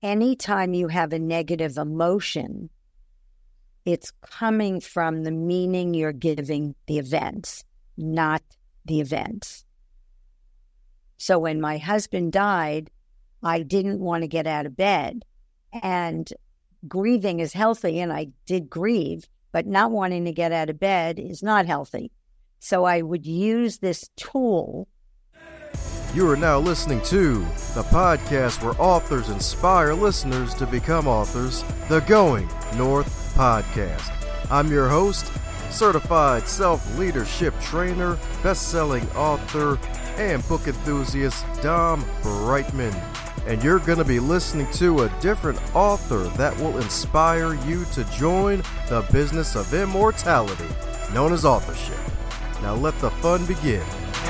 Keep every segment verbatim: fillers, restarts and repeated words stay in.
anytime you have a negative emotion, it's coming from the meaning you're giving the events, not the events. So when my husband died, I didn't want to get out of bed. And grieving is healthy, and I did grieve, but not wanting to get out of bed is not healthy. So I would use this tool. You are now listening to the podcast where authors inspire listeners to become authors, the Going North Podcast. I'm your host, certified self-leadership trainer, best-selling author, and book enthusiast Dom Brightman. And you're going to be listening to a different author that will inspire you to join the business of immortality, known as authorship. Now let the fun begin.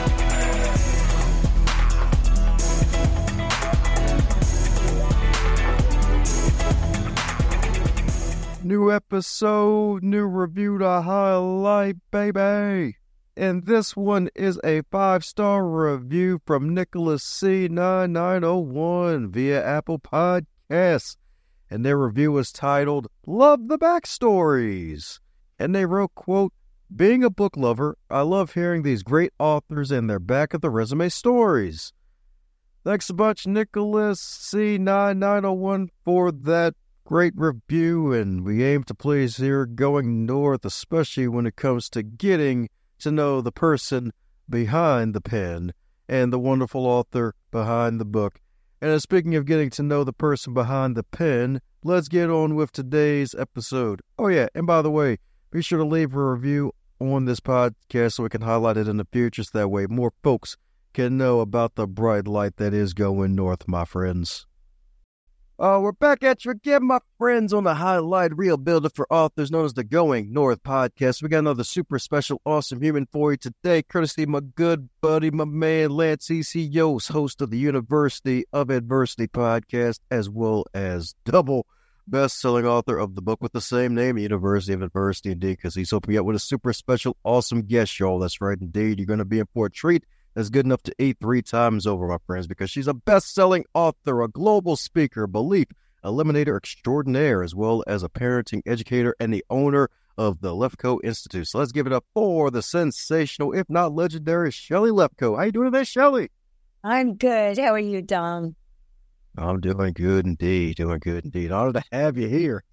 New episode, new review to highlight, baby. And this one is a five-star review from Nicholas C nine nine oh one via Apple Podcasts. And their review is titled, Love the Backstories. And they wrote, quote, being a book lover, I love hearing these great authors and their back of the resume stories. Thanks a bunch, Nicholas C nine nine oh one, for that great review. And we aim to please here Going North, especially when it comes to getting to know the person behind the pen and the wonderful author behind the book. And speaking of getting to know the person behind the pen, let's get on with today's episode. Oh yeah, and by the way, be sure to leave a review on this podcast so we can highlight it in the future, so that way more folks can know about the bright light that is Going North, my friends. Uh, we're back at you again, my friends, on the Highlight Reel Builder for authors known as the Going North Podcast. We got another super special, awesome human for you today, courtesy of my good buddy, my man, Lance E C Yost, host of the University of Adversity podcast, as well as double best-selling author of the book with the same name, University of Adversity, indeed, because he's hoping out with a super special, awesome guest, y'all. That's right, indeed. You're going to be in for a treat that's good enough to eat three times over, my friends, because she's a best-selling author, a global speaker, belief eliminator extraordinaire, as well as a parenting educator and the owner of the Lefkoe Institute. So let's give it up for the sensational, if not legendary, Shelley Lefkoe. How you doing today, Shelley? I'm good. How are you, Dom? I'm doing good indeed. Doing good indeed. Honored to have you here.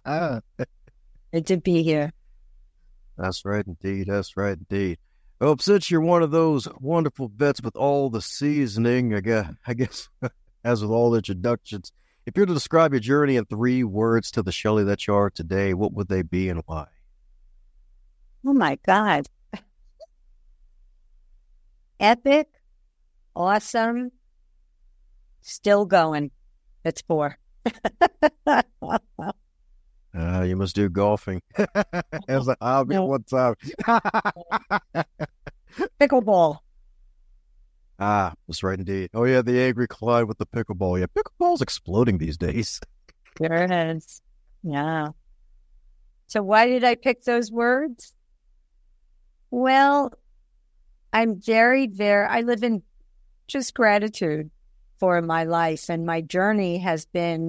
Good to be here. That's right indeed. That's right indeed. Well, since you're one of those wonderful vets with all the seasoning, I guess, I guess as with all introductions, if you're to describe your journey in three words to the Shelley that you are today, what would they be and why? Oh, my God. Epic, awesome, still going. That's four. Uh, you must do golfing as a hobby no. one time. Pickleball. Ah, that's right indeed. Oh, yeah, the angry Clyde with the pickleball. Yeah, pickleball's exploding these days. There it is. Yeah. So why did I pick those words? Well, I'm very, very, I live in just gratitude for my life, and my journey has been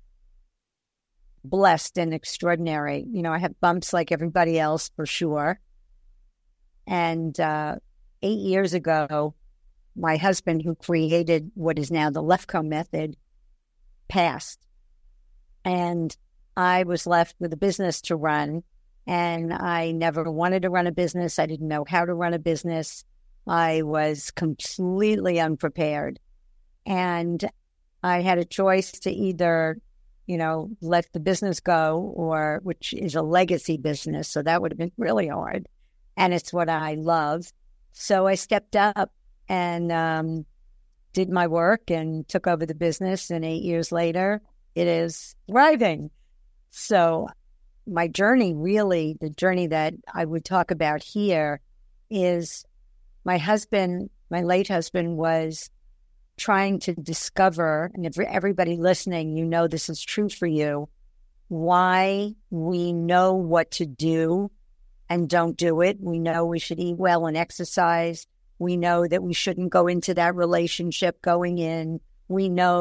blessed and extraordinary. You know, I have bumps like everybody else, for sure. And uh, eight years ago, my husband, who created what is now the Lefkoe method, passed. And I was left with a business to run. And I never wanted to run a business. I didn't know how to run a business. I was completely unprepared. And I had a choice to either, you know, let the business go, or which is a legacy business. So that would have been really hard. And it's what I love. So I stepped up and um, did my work and took over the business. And eight years later, it is thriving. So my journey, really, the journey that I would talk about here is my husband, my late husband, was trying to discover, and if everybody listening, you know this is true for you, why we know what to do and don't do it. We know we should eat well and exercise. We know that we shouldn't go into that relationship going in. We know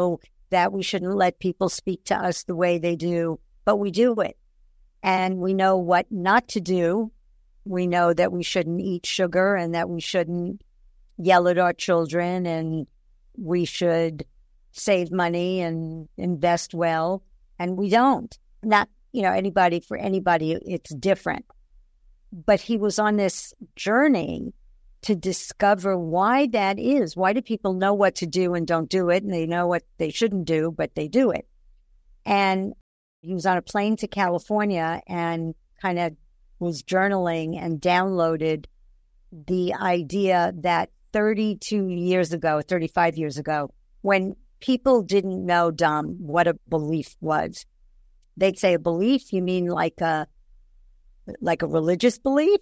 that we shouldn't let people speak to us the way they do, but we do it. And we know what not to do. We know that we shouldn't eat sugar and that we shouldn't yell at our children, and we should save money and invest well. And we don't. Not, you know, anybody, for anybody, it's different. But he was on this journey to discover why that is. Why do people know what to do and don't do it? And they know what they shouldn't do, but they do it. And he was on a plane to California and kind of was journaling and downloaded the idea that thirty-two years ago, thirty-five years ago, when people didn't know, Dom, what a belief was. They'd say, a belief? You mean like a like a religious belief?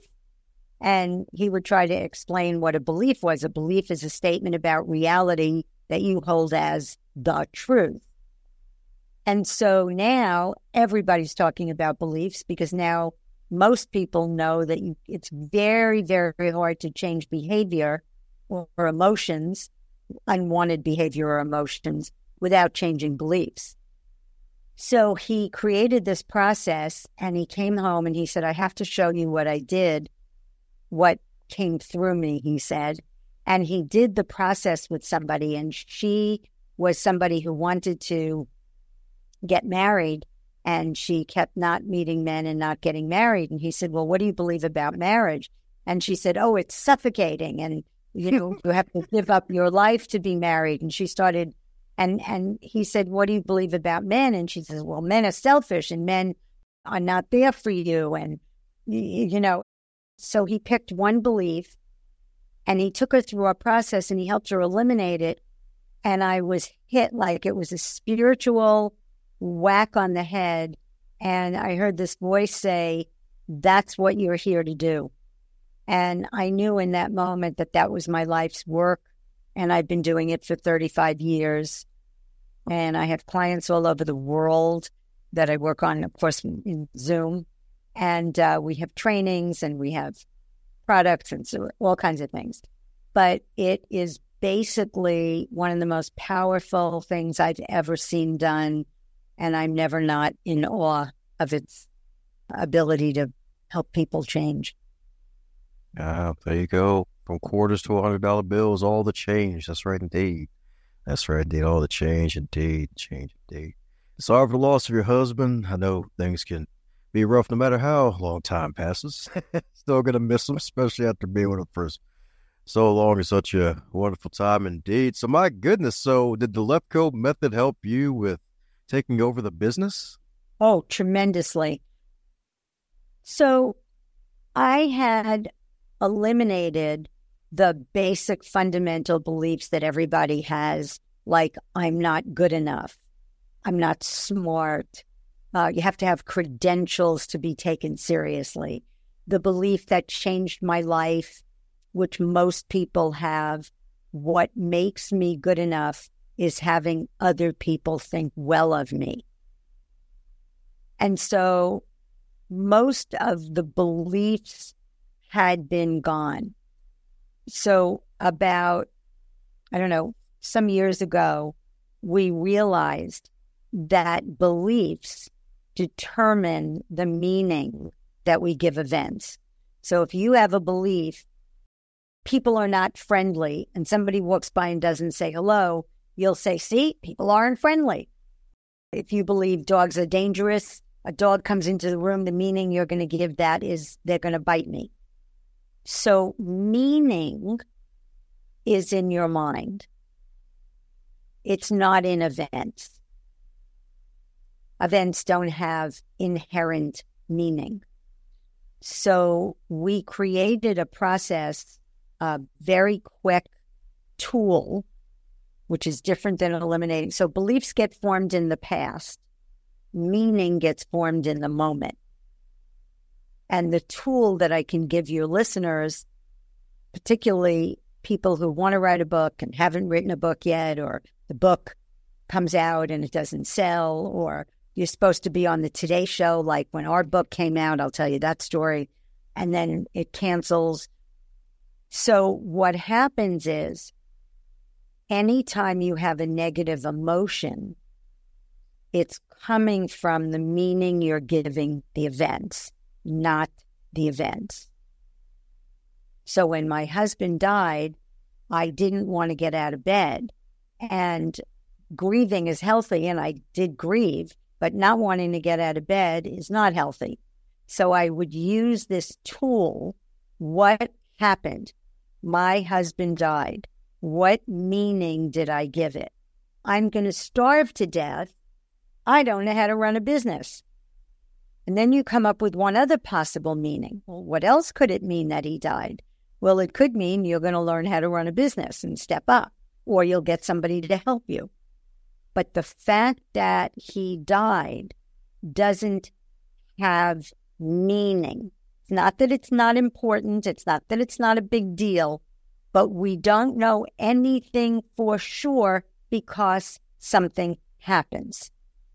And he would try to explain what a belief was. A belief is a statement about reality that you hold as the truth. And so now everybody's talking about beliefs, because now most people know that you, it's very, very hard to change behavior or, or emotions, unwanted behavior or emotions, without changing beliefs. So he created this process, and he came home and he said, I have to show you what I did, what came through me, he said. And he did the process with somebody, and she was somebody who wanted to get married, and she kept not meeting men and not getting married. And he said, well, what do you believe about marriage? And she said, oh, it's suffocating, and you know, you have to give up your life to be married. And she started, and and he said, what do you believe about men? And she says, well, men are selfish and men are not there for you. And, you know, so he picked one belief, and he took her through a process, and he helped her eliminate it. And I was hit like it was a spiritual whack on the head. And I heard this voice say, that's what you're here to do. And I knew in that moment that that was my life's work. And I've been doing it for thirty-five years. And I have clients all over the world that I work on, of course, in Zoom. And uh, we have trainings, and we have products, and so all kinds of things. But it is basically one of the most powerful things I've ever seen done. And I'm never not in awe of its ability to help people change. Ah, there you go. From quarters to one hundred dollar bills, all the change. That's right, indeed. That's right, indeed. All the change, indeed. Change, indeed. Sorry for the loss of your husband. I know things can be rough no matter how long time passes. Still going to miss him, especially after being with him for so long. It's such a wonderful time, indeed. So, my goodness. So, did the Lefkoe method help you with taking over the business? Oh, tremendously. So I had eliminated the basic fundamental beliefs that everybody has, like I'm not good enough, I'm not smart, uh, you have to have credentials to be taken seriously. The belief that changed my life, which most people have, what makes me good enough is having other people think well of me. And so most of the beliefs had been gone. So about, I don't know, some years ago, we realized that beliefs determine the meaning that we give events. So if you have a belief, people are not friendly, and somebody walks by and doesn't say hello, you'll say, see, people aren't friendly. If you believe dogs are dangerous, a dog comes into the room, the meaning you're going to give that is they're going to bite me. So meaning is in your mind. It's not in events. Events don't have inherent meaning. So we created a process, a very quick tool, which is different than eliminating. So beliefs get formed in the past. Meaning gets formed in the moment. And the tool that I can give your listeners, particularly people who want to write a book and haven't written a book yet, or the book comes out and it doesn't sell, or you're supposed to be on the Today Show, like when our book came out, I'll tell you that story, and then it cancels. So what happens is anytime you have a negative emotion, it's coming from the meaning you're giving the events, not the events. So when my husband died, I didn't want to get out of bed. And grieving is healthy, and I did grieve, but not wanting to get out of bed is not healthy. So I would use this tool. What happened? My husband died. What meaning did I give it? I'm going to starve to death. I don't know how to run a business. And then you come up with one other possible meaning. Well, what else could it mean that he died? Well, it could mean you're going to learn how to run a business and step up, or you'll get somebody to help you. But the fact that he died doesn't have meaning. It's not that it's not important. It's not that it's not a big deal, but we don't know anything for sure because something happens.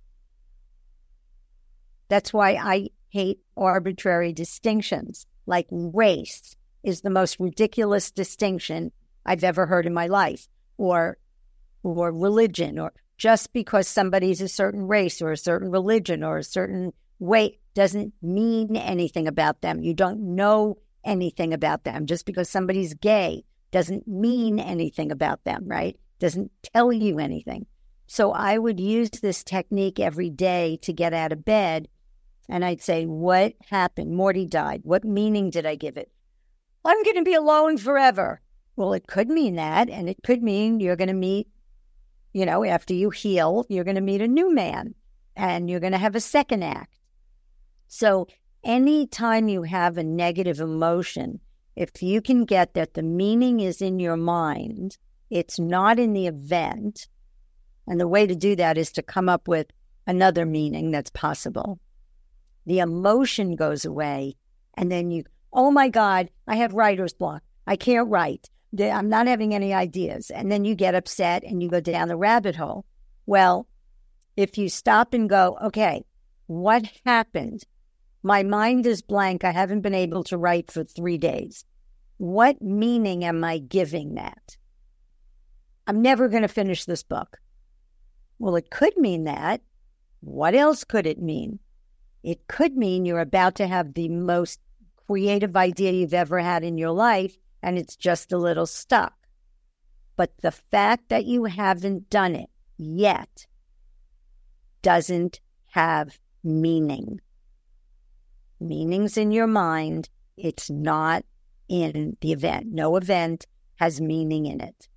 That's why I hate arbitrary distinctions, like race is the most ridiculous distinction I've ever heard in my life, or or religion, or just because somebody's a certain race or a certain religion or a certain way doesn't mean anything about them. You don't know anything about them. Just because somebody's gay doesn't mean anything about them, right? Doesn't tell you anything. So I would use this technique every day to get out of bed, and I'd say, what happened? Morty died. What meaning did I give it? I'm going to be alone forever. Well, it could mean that, and it could mean you're going to meet, you know, after you heal, you're going to meet a new man, and you're going to have a second act. So anytime you have a negative emotion, if you can get that the meaning is in your mind, it's not in the event, and the way to do that is to come up with another meaning that's possible. The emotion goes away, and then you, oh my God, I have writer's block. I can't write. I'm not having any ideas. And then you get upset and you go down the rabbit hole. Well, if you stop and go, okay, what happened? My mind is blank. I haven't been able to write for three days. What meaning am I giving that? I'm never going to finish this book. Well, it could mean that. What else could it mean? It could mean you're about to have the most creative idea you've ever had in your life, and it's just a little stuck. But the fact that you haven't done it yet doesn't have meaning. Meaning's in your mind. It's not in the event. No event has meaning in it.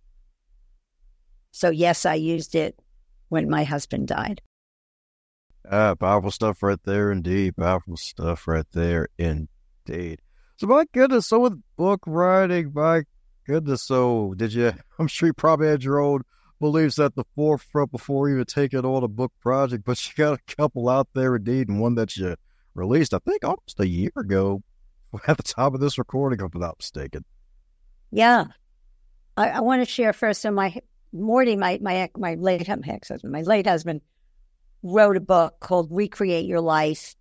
So yes, I used it when my husband died. Ah, powerful stuff right there indeed. Powerful stuff right there indeed. So my goodness, so with book writing, my goodness, so did you, I'm sure you probably had your own beliefs at the forefront before even taking on a book project, but you got a couple out there indeed, and one that you released, I think, almost a year ago at the time of this recording, if I'm not mistaken. Yeah. I, I want to share first. So my, Morty, my, my, my late ex-husband, my late husband, wrote a book called Recreate Your Life.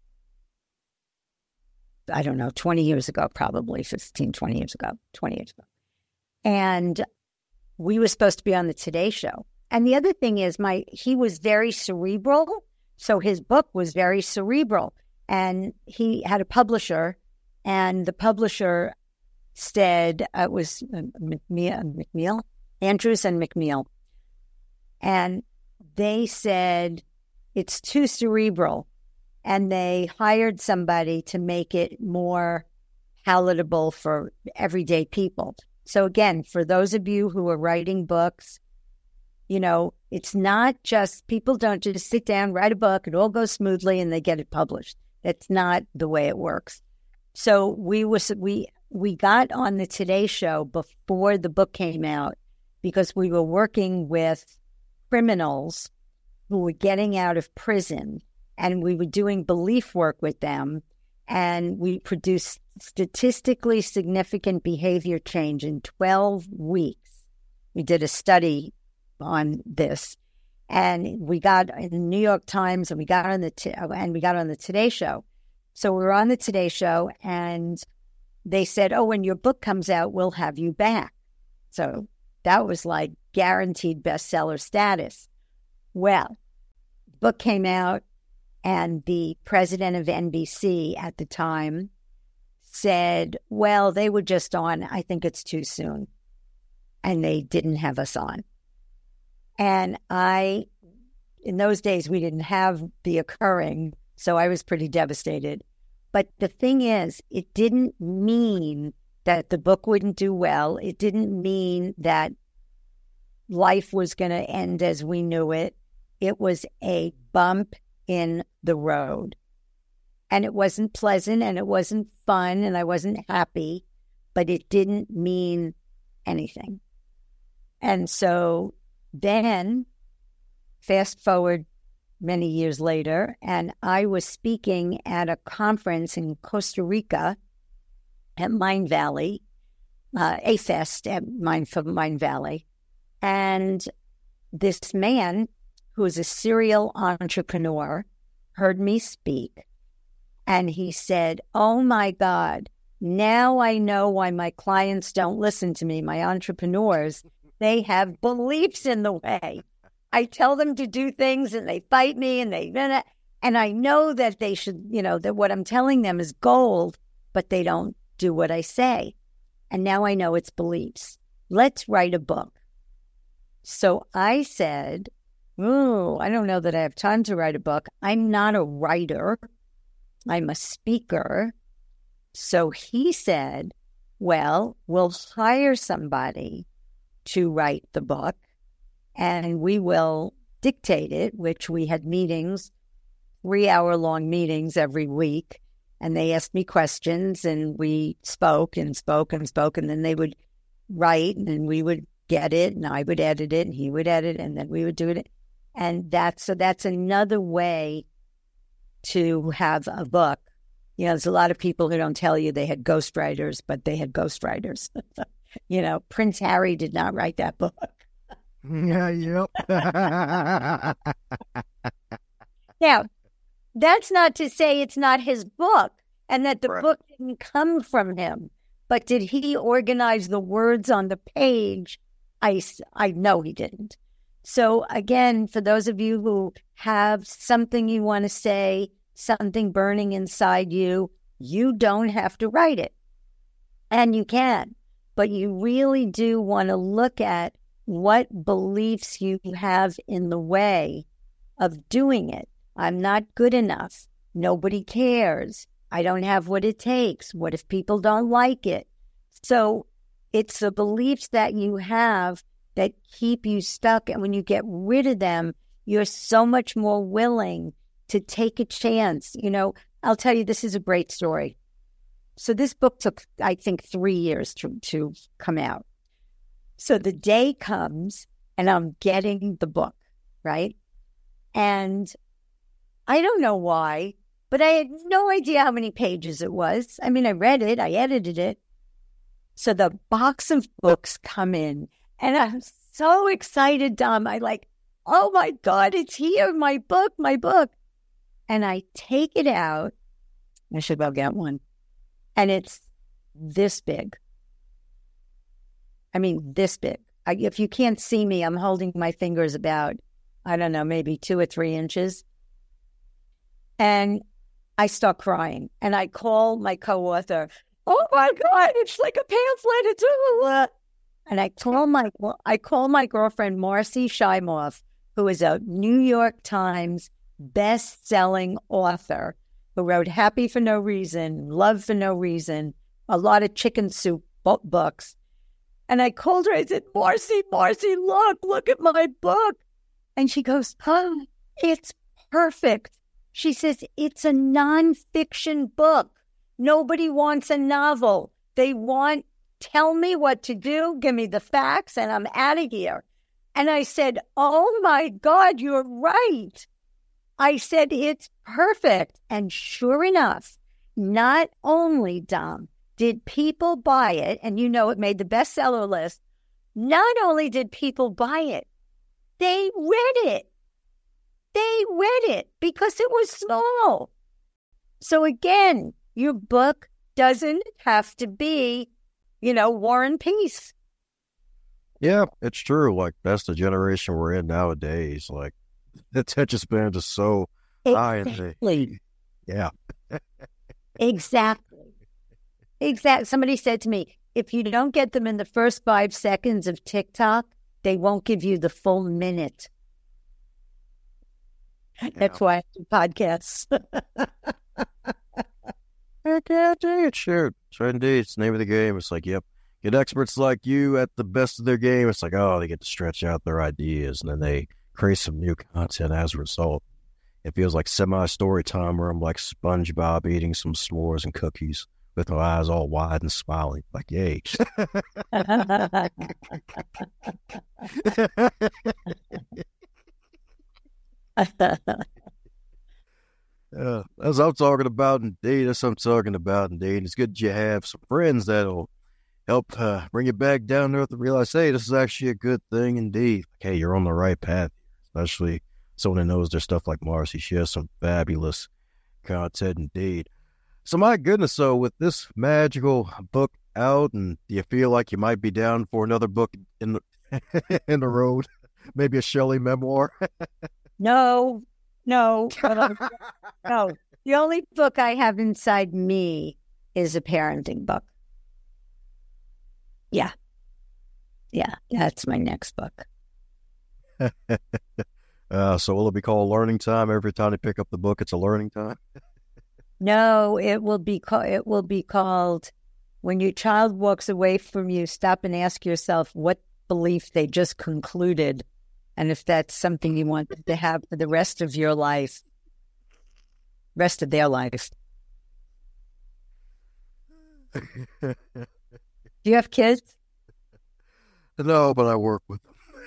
I don't know, twenty years ago, probably fifteen, twenty years ago, twenty years ago. And we were supposed to be on the Today Show. And the other thing is, my he was very cerebral, so his book was very cerebral. And he had a publisher, and the publisher said, uh, it was uh, McMill, McMill, Andrews and McMill. And they said, it's too cerebral. And they hired somebody to make it more palatable for everyday people. So again, for those of you who are writing books, you know, it's not just, people don't just sit down, write a book, it all goes smoothly and they get it published. That's not the way it works. So we was we we got on the Today Show before the book came out because we were working with criminals who were getting out of prison, and we were doing belief work with them, and we produced statistically significant behavior change in twelve weeks. We did a study on this, and we got in the New York Times, and we got on the t- and we got on the Today Show. So we were on the Today Show, and they said, "Oh, when your book comes out, we'll have you back." So that was like guaranteed bestseller status. Well, the book came out, and the president of N B C at the time said, well, they were just on, I think it's too soon. And they didn't have us on. And I, in those days, we didn't have the occurring, so I was pretty devastated. But the thing is, it didn't mean that the book wouldn't do well. It didn't mean that life was going to end as we knew it. It was a bump in the road. And it wasn't pleasant, and it wasn't fun, and I wasn't happy, but it didn't mean anything. And so then, fast forward many years later, and I was speaking at a conference in Costa Rica at Mind Valley, uh, a fest at Mind, Mind Valley. And this man, who is a serial entrepreneur, heard me speak. And he said, oh my God, now I know why my clients don't listen to me, my entrepreneurs. They have beliefs in the way. I tell them to do things and they fight me and they, and I know that they should, you know, that what I'm telling them is gold, but they don't do what I say. And now I know it's beliefs. Let's write a book. So I said, oh, I don't know that I have time to write a book. I'm not a writer. I'm a speaker. So he said, well, we'll hire somebody to write the book and we will dictate it, which we had meetings, three-hour-long meetings every week. And they asked me questions and we spoke and spoke and spoke. And then they would write and then we would get it and I would edit it and he would edit it and then we would do it. And that's, so that's another way to have a book. You know, there's a lot of people who don't tell you they had ghostwriters, but they had ghostwriters. You know, Prince Harry did not write that book. Yeah, yep. Now, that's not to say it's not his book and that the Right. book didn't come from him. But did he organize the words on the page? I, I know he didn't. So again, for those of you who have something you want to say, something burning inside you, you don't have to write it. And you can. But you really do want to look at what beliefs you have in the way of doing it. I'm not good enough. Nobody cares. I don't have what it takes. What if people don't like it? So it's the beliefs that you have that keep you stuck. And when you get rid of them, you're so much more willing to take a chance. You know, I'll tell you, this is a great story. So this book took, I think, three years to, to come out. So the day comes and I'm getting the book, right? And I don't know why, but I had no idea how many pages it was. I mean, I read it, I edited it. So the box of books come in and I'm so excited, Dom. I like, oh my God, it's here, my book, my book. And I take it out. I should go get one. And it's this big. I mean, this big. I, if you can't see me, I'm holding my fingers about, I don't know, maybe two or three inches. And I start crying. And I call my co-author, oh my God, it's like a pamphlet. It's uh, and I call my I call my girlfriend Marcy Shimoff, who is a New York Times best-selling author who wrote Happy for No Reason, Love for No Reason, a lot of chicken soup books. And I called her. I said, Marcy, Marcy, look, look at my book. And she goes, oh, it's perfect. She says, it's a nonfiction book. Nobody wants a novel. They want, tell me what to do, give me the facts, and I'm out of here. And I said, oh my God, you're right. I said, it's perfect. And sure enough, not only, Dom, did people buy it, and you know it made the bestseller list, not only did people buy it, they read it. They read it because it was small. So again, your book doesn't have to be, you know, War and Peace. Yeah, it's true. Like, that's the generation we're in nowadays. Like, the attention span is so high. And Exactly. yeah. Exactly. Exactly. Somebody said to me, if you don't get them in the first five seconds of TikTok, they won't give you the full minute. Yeah. That's why I do podcasts. Heck yeah, dude, sure. So indeed, it's the name of the game. It's like, yep, get experts like you at the best of their game. It's like, oh, they get to stretch out their ideas, and then they create some new content as a result. It feels like semi-story time where I'm like SpongeBob eating some s'mores and cookies with my eyes all wide and smiling. Like, yay. Uh, as I'm talking about, indeed, that's what I'm talking about, indeed. It's good you have some friends that'll help uh, bring you back down to earth and realize, hey, this is actually a good thing, indeed. Like, hey, you're on the right path, especially someone who knows their stuff like Marcy. She has some fabulous content, indeed. So, my goodness, so with this magical book out, and do you feel like you might be down for another book in the, in the road? Maybe a Shelley memoir? No, no, uh, no. The only book I have inside me is a parenting book. Yeah. Yeah, that's my next book. uh, so will it be called Learning Time? Every time you pick up the book, it's a learning time? No, it will be called, it will be called, when your child walks away from you, stop and ask yourself what belief they just concluded, and if that's something you want to have for the rest of your life, rest of their life. Do you have kids? No, but I work with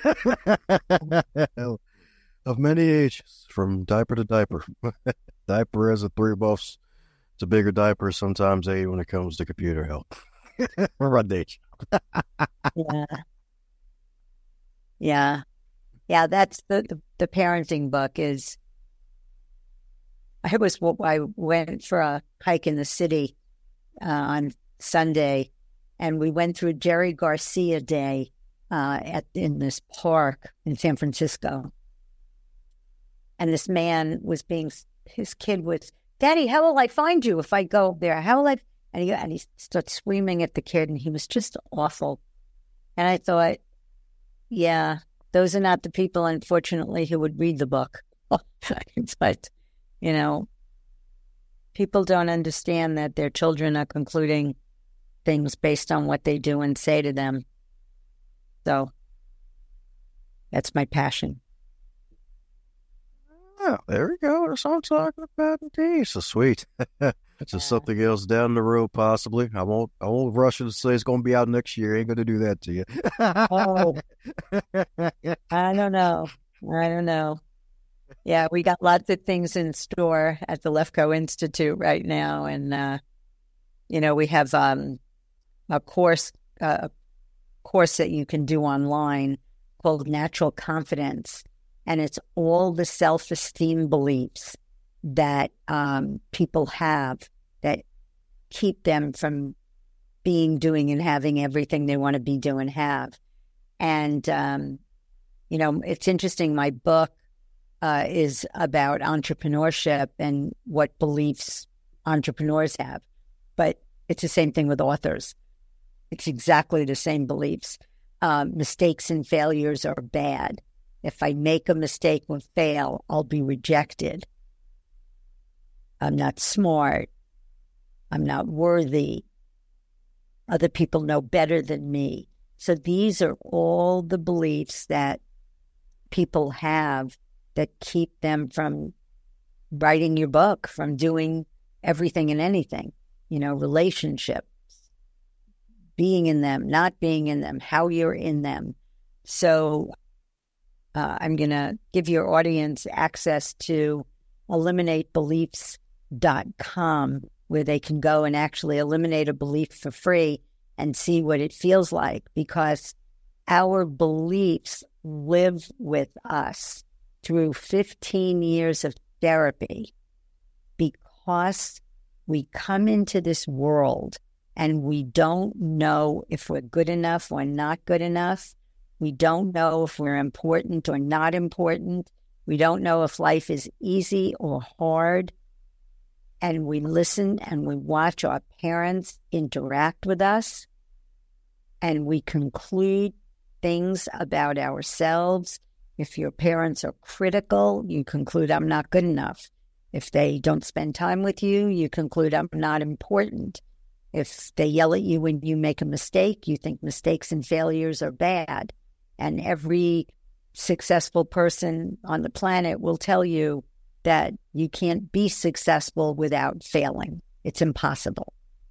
them. Of many ages, from diaper to diaper. Diaper as a three buffs. It's a bigger diaper, sometimes eight when it comes to computer help. Run age. Yeah. Yeah. Yeah, that's the, the, the parenting book is, I was, I went for a hike in the city uh, on Sunday, and we went through Jerry Garcia Day uh, at in this park in San Francisco. And this man was being, his kid was, Daddy, how will I find you if I go there? How will I? And he, and he started screaming at the kid, and he was just awful. And I thought, yeah, those are not the people, unfortunately, who would read the book. But, you know, people don't understand that their children are concluding things based on what they do and say to them. So that's my passion. Oh, there we go. That's what I'm talking about, indeed. So sweet. It's just something else down the road, possibly. I won't. I won't rush you to say it's going to be out next year. I ain't going to do that to you. Oh, I don't know. I don't know. Yeah, we got lots of things in store at the Lefkoe Institute right now, and uh, you know, we have um, a course, uh, course that you can do online called Natural Confidence. And it's all the self-esteem beliefs that um, people have that keep them from being, doing, and having everything they want to be, do, and have. And, um, you know, it's interesting. My book uh, is about entrepreneurship and what beliefs entrepreneurs have. But it's the same thing with authors. It's exactly the same beliefs. Uh, mistakes and failures are bad. If I make a mistake and fail, I'll be rejected. I'm not smart. I'm not worthy. Other people know better than me. So these are all the beliefs that people have that keep them from writing your book, from doing everything and anything, you know, relationships, being in them, not being in them, how you're in them. So Uh, I'm going to give your audience access to eliminate beliefs dot com, where they can go and actually eliminate a belief for free and see what it feels like, because our beliefs live with us through fifteen years of therapy, because we come into this world and we don't know if we're good enough or not good enough. We don't know if we're important or not important. We don't know if life is easy or hard. And we listen and we watch our parents interact with us. And we conclude things about ourselves. If your parents are critical, you conclude, I'm not good enough. If they don't spend time with you, you conclude, I'm not important. If they yell at you when you make a mistake, you think mistakes and failures are bad. And every successful person on the planet will tell you that you can't be successful without failing. It's impossible.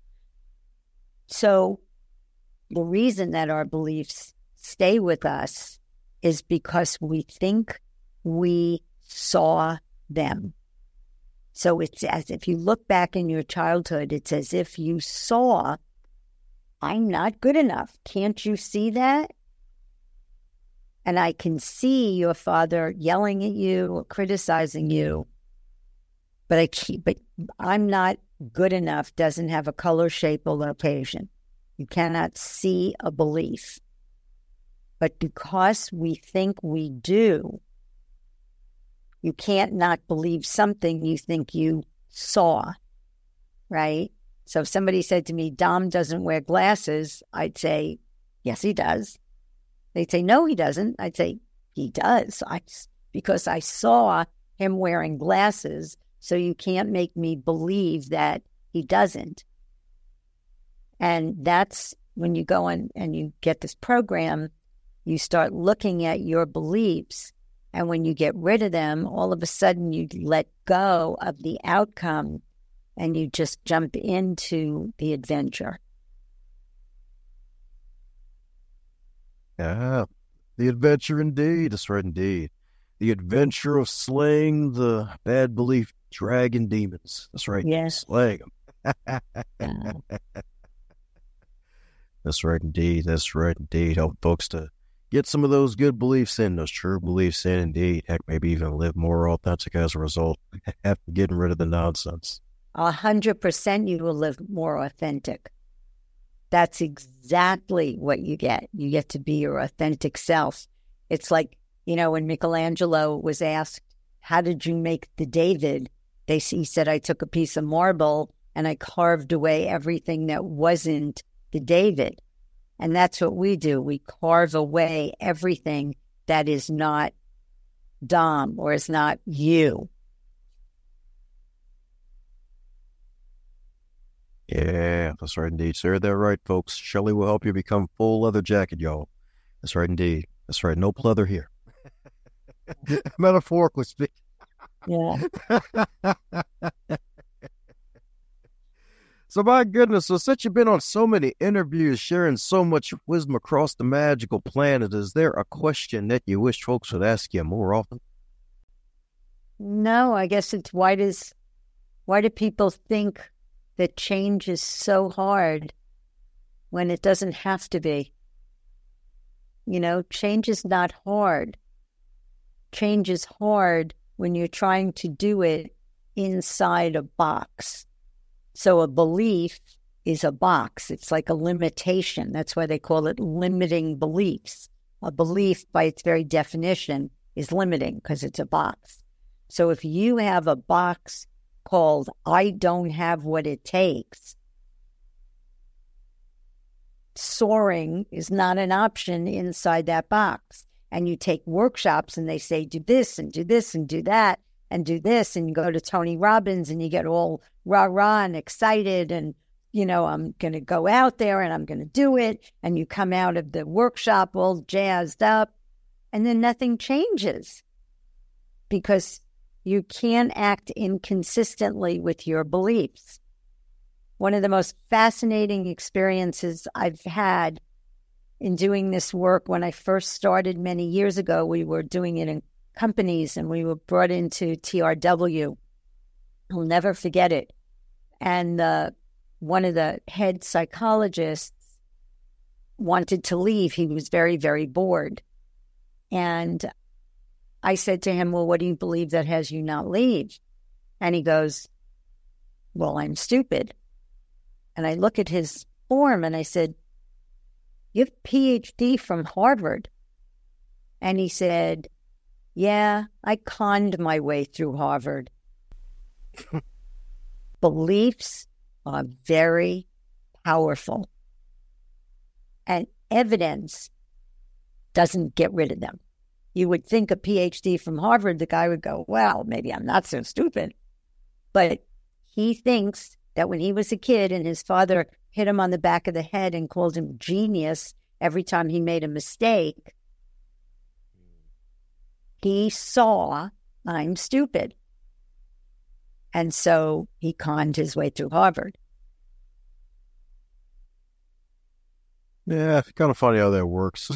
So the reason that our beliefs stay with us is because we think we saw them. So it's as if you look back in your childhood, it's as if you saw, I'm not good enough. Can't you see that? And I can see your father yelling at you or criticizing you, but I keep, but I'm not good enough doesn't have a color, shape, or location. You cannot see a belief. But because we think we do, you can't not believe something you think you saw, right? So if somebody said to me, Dom doesn't wear glasses, I'd say, yes, he does. They'd say, no, he doesn't. I'd say, he does. I, because I saw him wearing glasses, so you can't make me believe that he doesn't. And that's when you go in and you get this program, you start looking at your beliefs. And when you get rid of them, all of a sudden you let go of the outcome and you just jump into the adventure. Yeah, the adventure indeed. That's right, indeed. The adventure of slaying the bad belief dragon demons. That's right. Yes. Slaying them. Yeah. That's right, indeed. That's right, indeed. Help folks to get some of those good beliefs in, those true beliefs in, indeed. Heck, maybe even live more authentic as a result after getting rid of the nonsense. A hundred percent you will live more authentic. That's exactly what you get. You get to be your authentic self. It's like, you know, when Michelangelo was asked, how did you make the David? They, he said, I took a piece of marble and I carved away everything that wasn't the David. And that's what we do. We carve away everything that is not Dom or is not you. Yeah, that's right indeed, sir. They're right, folks. Shelley will help you become full leather jacket, y'all. That's right indeed. That's right. No pleather here. Metaphorically speaking. Yeah. So my goodness, so since you've been on so many interviews, sharing so much wisdom across the magical planet, is there a question that you wish folks would ask you more often? No, I guess it's why does why do people think that change is so hard when it doesn't have to be? You know, change is not hard. Change is hard when you're trying to do it inside a box. So a belief is a box. It's like a limitation. That's why they call it limiting beliefs. A belief, by its very definition, is limiting because it's a box. So if you have a box called I don't have what it takes, soaring is not an option inside that box. And you take workshops and they say, do this and do this and do that and do this. And you go to Tony Robbins and you get all rah-rah and excited and, you know, I'm going to go out there and I'm going to do it. And you come out of the workshop all jazzed up and then nothing changes because you can't act inconsistently with your beliefs. One of the most fascinating experiences I've had in doing this work, when I first started many years ago, we were doing it in companies and we were brought into T R W. I'll never forget it. And uh, one of the head psychologists wanted to leave. He was very, very bored. And I said to him, well, what do you believe that has you not leave? And he goes, well, I'm stupid. And I look at his form and I said, you have a P H D from Harvard. And he said, yeah, I conned my way through Harvard. Beliefs are very powerful, and evidence doesn't get rid of them. You would think a P H D from Harvard, the guy would go, well, maybe I'm not so stupid. But he thinks that when he was a kid and his father hit him on the back of the head and called him genius every time he made a mistake, he saw I'm stupid. And so he conned his way through Harvard. Yeah, kind of funny how that works.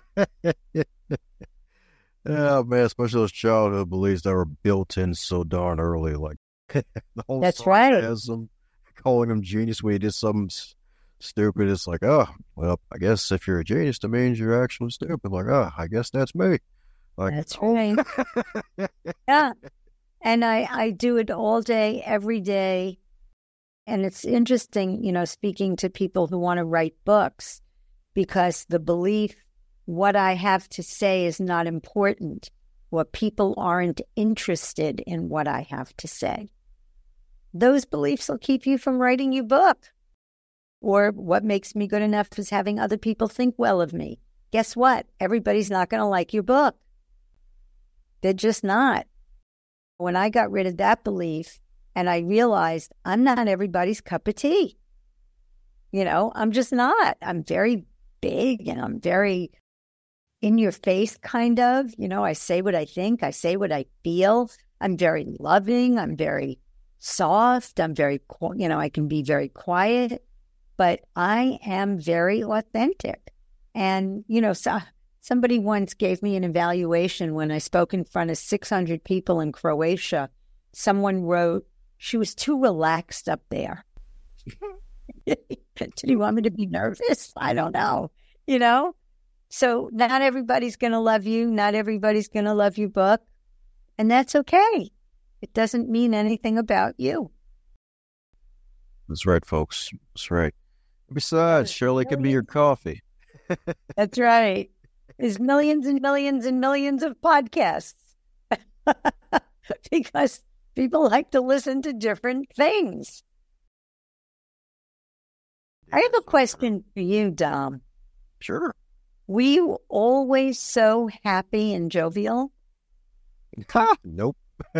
Yeah, man, especially those childhood beliefs that were built in so darn early, like the whole That's right. sarcasm, calling him genius when he did something s- stupid. It's like, oh, well, I guess if you're a genius, that means you're actually stupid. Like, oh, I guess that's me. Like, That's right. Yeah. And I, I do it all day, every day. And it's interesting, you know, speaking to people who want to write books, because the belief, what I have to say is not important. What people aren't interested in what I have to say. Those beliefs will keep you from writing your book. Or what makes me good enough is having other people think well of me. Guess what? Everybody's not going to like your book. They're just not. When I got rid of that belief and I realized I'm not everybody's cup of tea. You know, I'm just not. I'm very big and I'm very in your face, kind of. You know, I say what I think. I say what I feel. I'm very loving. I'm very soft. I'm very, you know, I can be very quiet, but I am very authentic. And, you know, so somebody once gave me an evaluation when I spoke in front of six hundred people in Croatia. Someone wrote, she was too relaxed up there. Did he want me to be nervous? I don't know. You know? So not everybody's going to love you. Not everybody's going to love your book. And that's okay. It doesn't mean anything about you. That's right, folks. That's right. Besides, Shirley can be your coffee. That's right. There's millions and millions and millions of podcasts because people like to listen to different things. I have a question for you, Dom. Sure. Were you always so happy and jovial? Ha! Nope.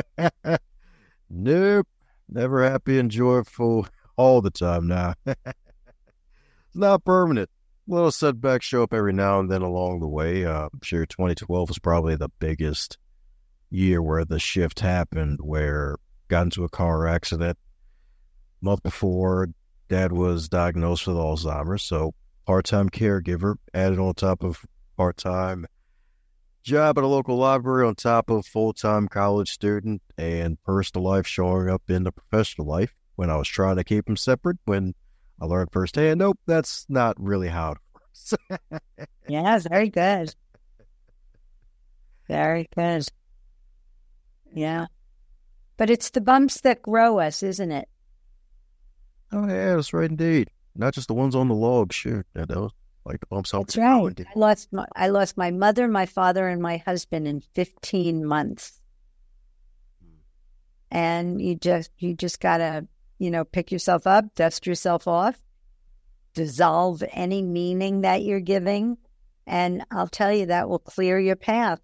Nope. Never happy and joyful all the time now. It's not permanent. Little setbacks show up every now and then along the way. Uh, I'm sure twenty twelve was probably the biggest year where the shift happened, where got into a car accident. Month before, Dad was diagnosed with Alzheimer's, so part-time caregiver added on top of part-time job at a local library on top of full-time college student, and personal life showing up in the professional life when I was trying to keep them separate, when I learned firsthand, nope, that's not really how it works. Yeah, very good. Very good. Yeah. But it's the bumps that grow us, isn't it? Oh, yeah, that's right indeed. Not just the ones on the log, sure. Yeah, those, like the bumps help. That's right. I lost my, I lost my mother, my father, and my husband in fifteen months. And you just, you just gotta, you know, pick yourself up, dust yourself off, dissolve any meaning that you're giving, and I'll tell you that will clear your path.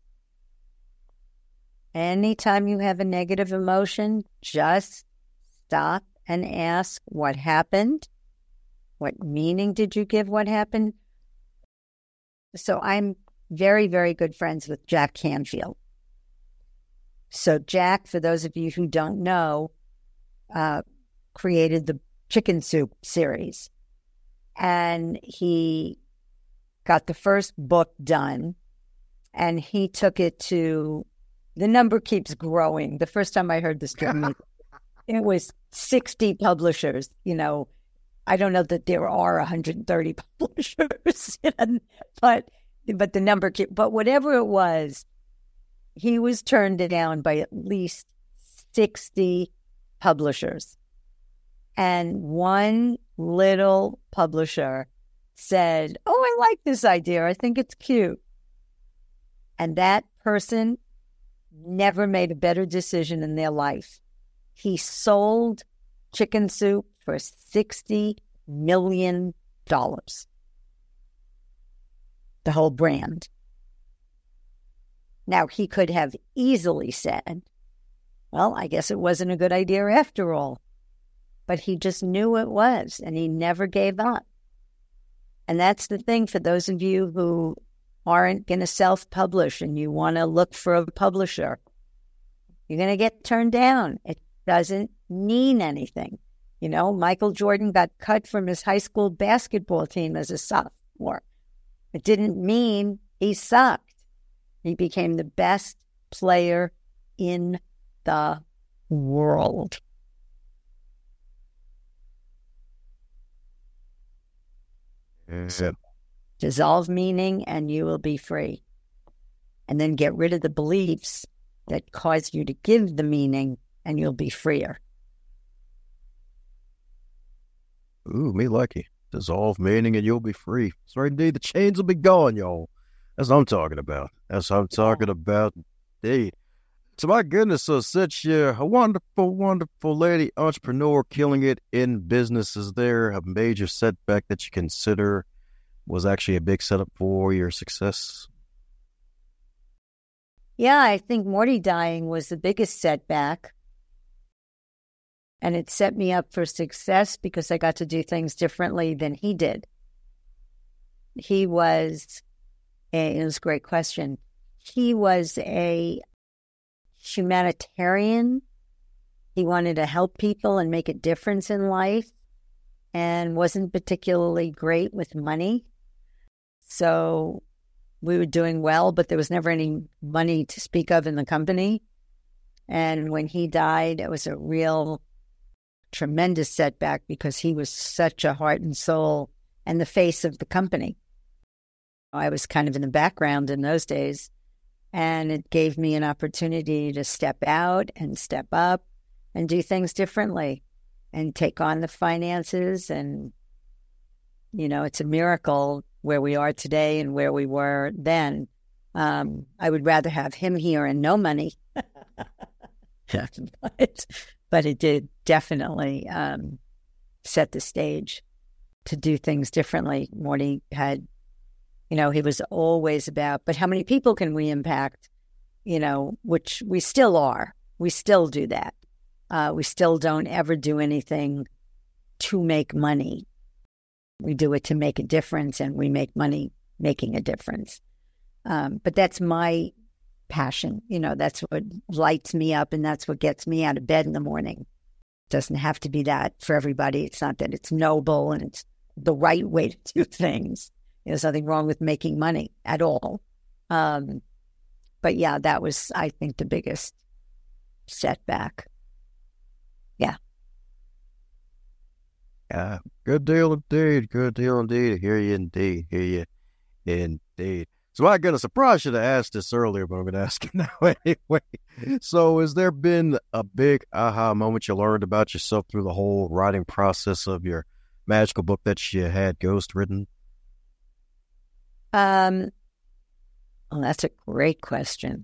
Anytime you have a negative emotion, just stop and ask what happened. What meaning did you give what happened? So I'm very, very good friends with Jack Canfield. So Jack, for those of you who don't know, uh, created the Chicken Soup series. And he got the first book done, and he took it to, the number keeps growing. The first time I heard this term, it was sixty publishers. You know, I don't know that there are one hundred thirty publishers, but but the number kept, but whatever it was, he was turned down by at least sixty publishers. And one little publisher said, oh, I like this idea. I think it's cute. And that person never made a better decision in their life. He sold Chicken Soup for sixty million dollars. The whole brand. Now, he could have easily said, well, I guess it wasn't a good idea after all. But he just knew it was, and he never gave up. And that's the thing for those of you who aren't going to self-publish and you want to look for a publisher. You're going to get turned down. It doesn't mean anything. You know, Michael Jordan got cut from his high school basketball team as a sophomore. It didn't mean he sucked. He became the best player in the world. Yeah. Dissolve meaning and you will be free. And then get rid of the beliefs that cause you to give the meaning and you'll be freer. Ooh, me lucky. Dissolve meaning and you'll be free. That's right, indeed. The chains will be gone, y'all. That's what I'm talking about. That's what I'm talking about, indeed. So my goodness, so such a wonderful, wonderful lady, entrepreneur, killing it in business. Is there a major setback that you consider was actually a big setup for your success? Yeah, I think Morty dying was the biggest setback. And it set me up for success because I got to do things differently than he did. He was, a, it was a great question. He was a humanitarian. He wanted to help people and make a difference in life and wasn't particularly great with money. So we were doing well, but there was never any money to speak of in the company. And when he died, it was a real tremendous setback because he was such a heart and soul and the face of the company. I was kind of in the background in those days, and it gave me an opportunity to step out and step up and do things differently and take on the finances. And, you know, it's a miracle where we are today and where we were then. Um, I would rather have him here and no money. but, but it did definitely um, set the stage to do things differently. Morty had, you know, he was always about, but how many people can we impact? You know, which we still are. We still do that. Uh, we still don't ever do anything to make money. We do it to make a difference, and we make money making a difference. Um, but that's my passion. You know, that's what lights me up, and that's what gets me out of bed in the morning. It doesn't have to be that for everybody. It's not that it's noble and it's the right way to do things. There's nothing wrong with making money at all. Um, but yeah, that was, I think, the biggest setback. Yeah. Yeah, good deal indeed. Good deal indeed. Hear you indeed. Hear you indeed. So my goodness, I probably should have asked this earlier, but I'm going to ask it now anyway. So has there been a big aha moment you learned about yourself through the whole writing process of your magical book that you had ghost written? Um, well, that's a great question.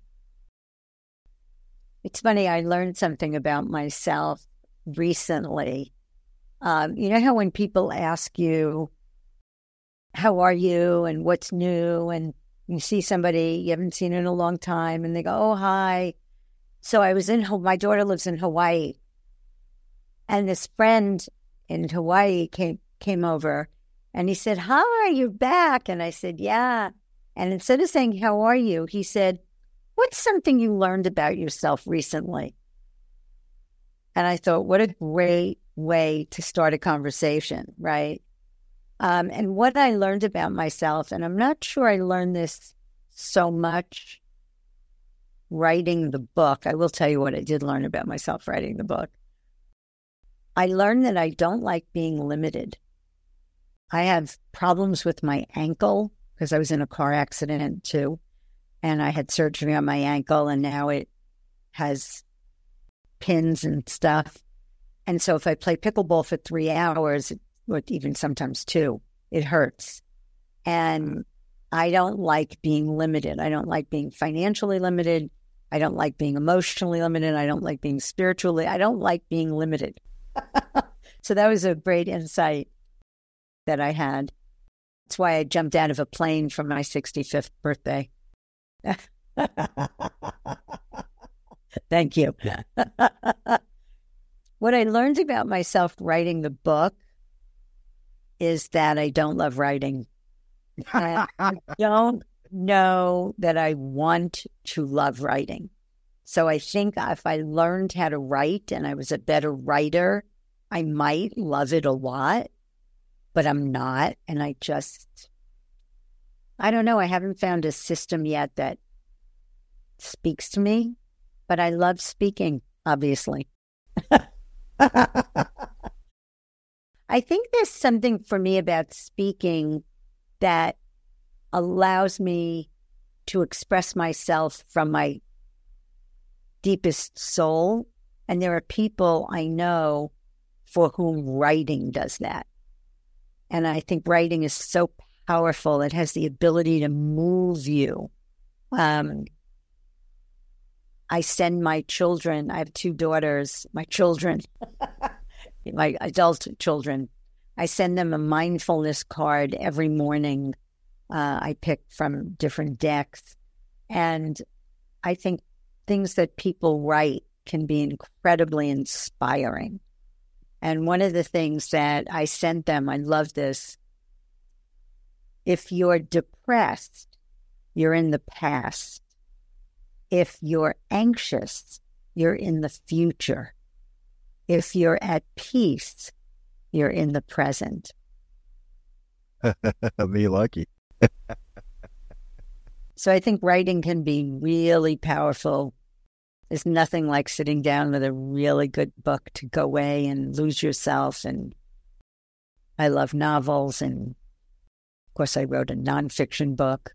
It's funny, I learned something about myself recently. Um, you know how when people ask you, how are you and what's new, and you see somebody you haven't seen in a long time and they go, oh, hi. So I was in, my daughter lives in Hawaii, and this friend in Hawaii came, came over and he said, hi, you're back. And I said, yeah. And instead of saying, how are you? He said, what's something you learned about yourself recently? And I thought, what a great way to start a conversation, right? Um, and what I learned about myself, and I'm not sure I learned this so much writing the book. I will tell you what I did learn about myself writing the book. I learned that I don't like being limited. I have problems with my ankle because I was in a car accident too. And I had surgery on my ankle, and now it has pins and stuff. And so if I play pickleball for three hours, or even sometimes two, it hurts. And I don't like being limited. I don't like being financially limited. I don't like being emotionally limited. I don't like being spiritually. I don't like being limited. So that was a great insight that I had. That's why I jumped out of a plane for my sixty-fifth birthday. Thank you. What I learned about myself writing the book is that I don't love writing. I don't know that I want to love writing. So I think if I learned how to write and I was a better writer, I might love it a lot, but I'm not. And I just, I don't know. I haven't found a system yet that speaks to me, but I love speaking, obviously. I think there's something for me about speaking that allows me to express myself from my deepest soul. And there are people I know for whom writing does that. And I think writing is so powerful. It has the ability to move you. Um, I send my children, I have two daughters, my children, my adult children, I send them a mindfulness card every morning. Uh, I pick from different decks. And I think things that people write can be incredibly inspiring. And one of the things that I sent them, I love this. If you're depressed, you're in the past. If you're anxious, you're in the future. If you're at peace, you're in the present. Be lucky. So I think writing can be really powerful. There's nothing like sitting down with a really good book to go away and lose yourself. And I love novels. And of course, I wrote a nonfiction book.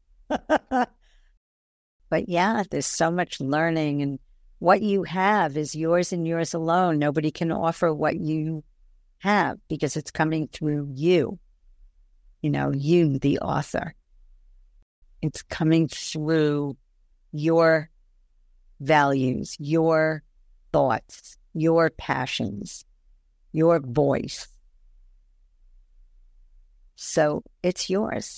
But yeah, there's so much learning. And what you have is yours and yours alone. Nobody can offer what you have because it's coming through you. You know, you, the author. It's coming through your values, your thoughts, your passions, your voice. So it's yours.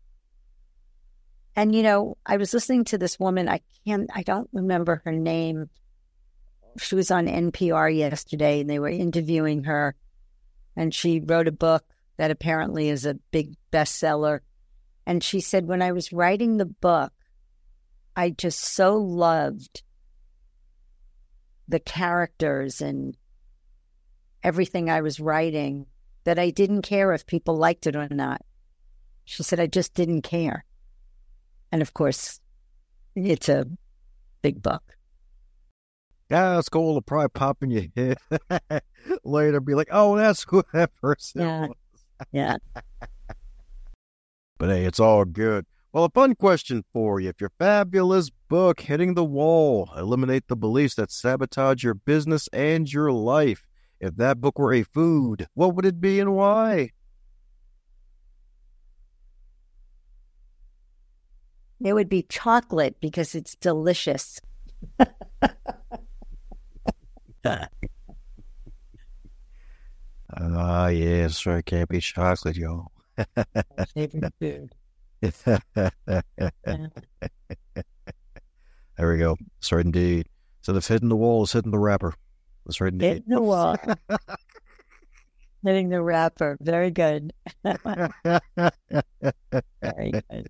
And, you know, I was listening to this woman, I can't, I don't remember her name. She was on N P R yesterday and they were interviewing her. And she wrote a book that apparently is a big bestseller. And she said, when I was writing the book, I just so loved the characters and everything I was writing that I didn't care if people liked it or not. She said, I just didn't care. And of course, it's a big book. Yeah, it's cool to probably pop in your head later, be like, oh, that's who that person yeah. was. Yeah. But hey, it's all good. Well, a fun question for you. If your fabulous book, Hitting the Wall, eliminate the beliefs that sabotage your business and your life. If that book were a food, what would it be and why? It would be chocolate because it's delicious. Ah, uh, yeah, sure, it can't be chocolate, yo. Favorite food. There we go. That's right, indeed. So if hitting the wall is hitting the wrapper. That's right, indeed. Hitting the wall. Hitting the wrapper. Very good. Very good.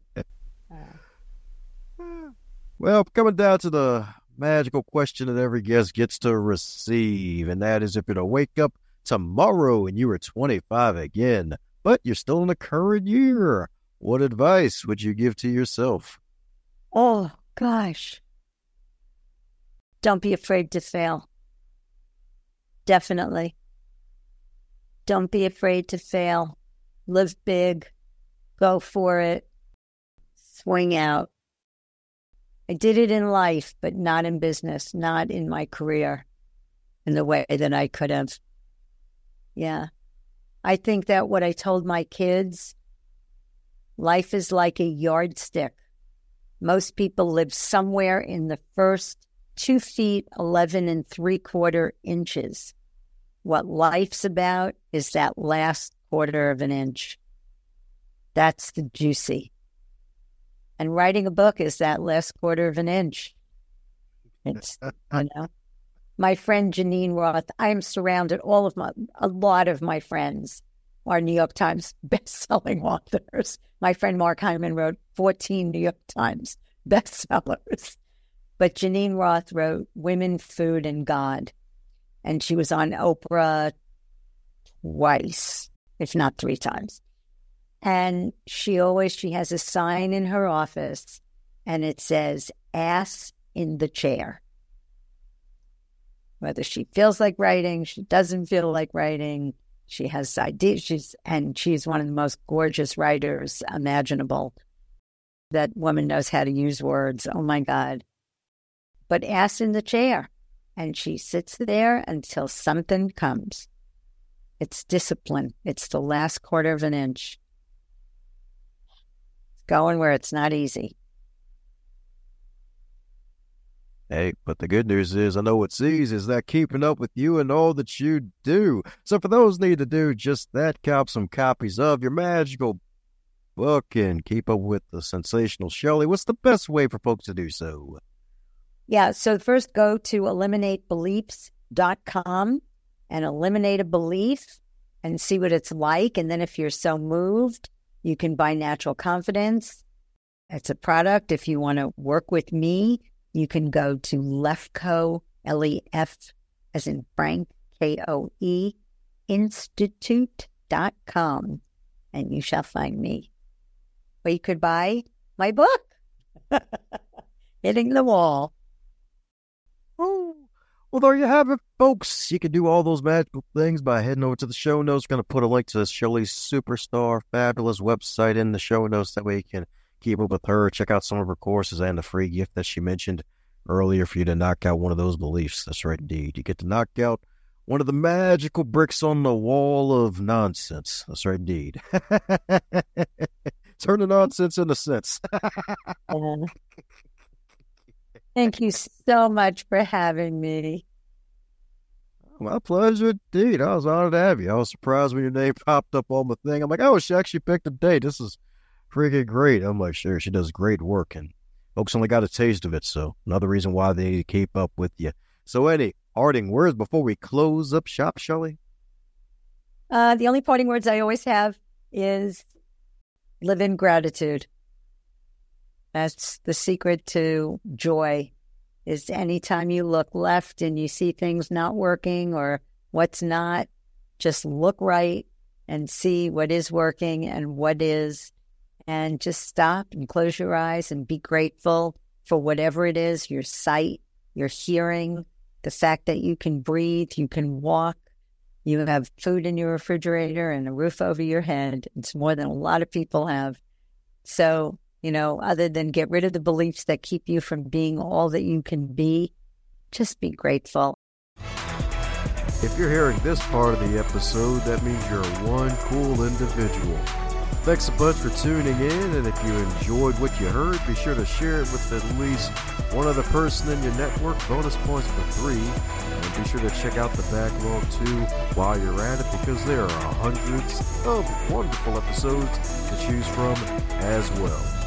Well, coming down to the magical question that every guest gets to receive, and that is if you're to wake up tomorrow and you were twenty-five again, but you're still in the current year, what advice would you give to yourself? Oh, gosh. Don't be afraid to fail. Definitely. Don't be afraid to fail. Live big. Go for it. Swing out. I did it in life, but not in business, not in my career in the way that I could have. Yeah. I think that what I told my kids Life is like a yardstick. Most people live somewhere in the first two feet, eleven and three quarter inches. What life's about is that last quarter of an inch. That's the juicy. And writing a book is that last quarter of an inch. It's, you know. My friend Janine Roth, I am surrounded, all of my, a lot of my friends are New York Times best-selling authors. My friend Mark Hyman wrote fourteen New York Times bestsellers. But Janine Roth wrote Women, Food, and God. And she was on Oprah twice, if not three times. And she always, she has a sign in her office, and it says, ass in the chair. Whether she feels like writing, she doesn't feel like writing, she has ideas, she's, and she's one of the most gorgeous writers imaginable. That woman knows how to use words. Oh, my God. But ass in the chair. And she sits there until something comes. It's discipline. It's the last quarter of an inch. It's going where it's not easy. Hey, but the good news is, I know what's easy is that keeping up with you and all that you do. So for those need to do just that, cop some copies of your magical book and keep up with the sensational Shelley. What's the best way for folks to do so? Yeah, so first go to eliminate beliefs dot com and eliminate a belief and see what it's like. And then if you're so moved, you can buy Natural Confidence. It's a product. If you want to work with me, you can go to Lefkoe, L E F as in Frank, K O E, institute dot com, and you shall find me. Or you could buy my book, Hitting the Wall. Oh, well, there you have it, folks. You can do all those magical things by heading over to the show notes. We're going to put a link to Shelley's Superstar Fabulous website in the show notes. That way you can keep up with her, check out some of her courses, and the free gift that she mentioned earlier for you to knock out one of those beliefs. That's right, indeed. You get to knock out one of the magical bricks on the wall of nonsense. That's right, indeed. Turn the nonsense into sense. uh, thank you so much for having me. My pleasure, indeed. I was honored to have you. I was surprised when your name popped up on the thing. I'm like, oh, she actually picked a date. This is freaking great. I'm like, sure, she does great work, and folks only got a taste of it, so another reason why they keep up with you. So any parting words before we close up shop, Shelley? Uh, the only parting words I always have is live in gratitude. That's the secret to joy, is anytime you look left and you see things not working or what's not, just look right and see what is working and what is, and just stop and close your eyes and be grateful for whatever it is, your sight, your hearing, the fact that you can breathe, you can walk, you have food in your refrigerator and a roof over your head. It's more than a lot of people have. So, you know, other than get rid of the beliefs that keep you from being all that you can be, just be grateful. If you're hearing this part of the episode, that means you're one cool individual. Thanks a bunch for tuning in, and if you enjoyed what you heard, be sure to share it with at least one other person in your network. Bonus points for three. And be sure to check out the backlog too while you're at it, because there are hundreds of wonderful episodes to choose from as well.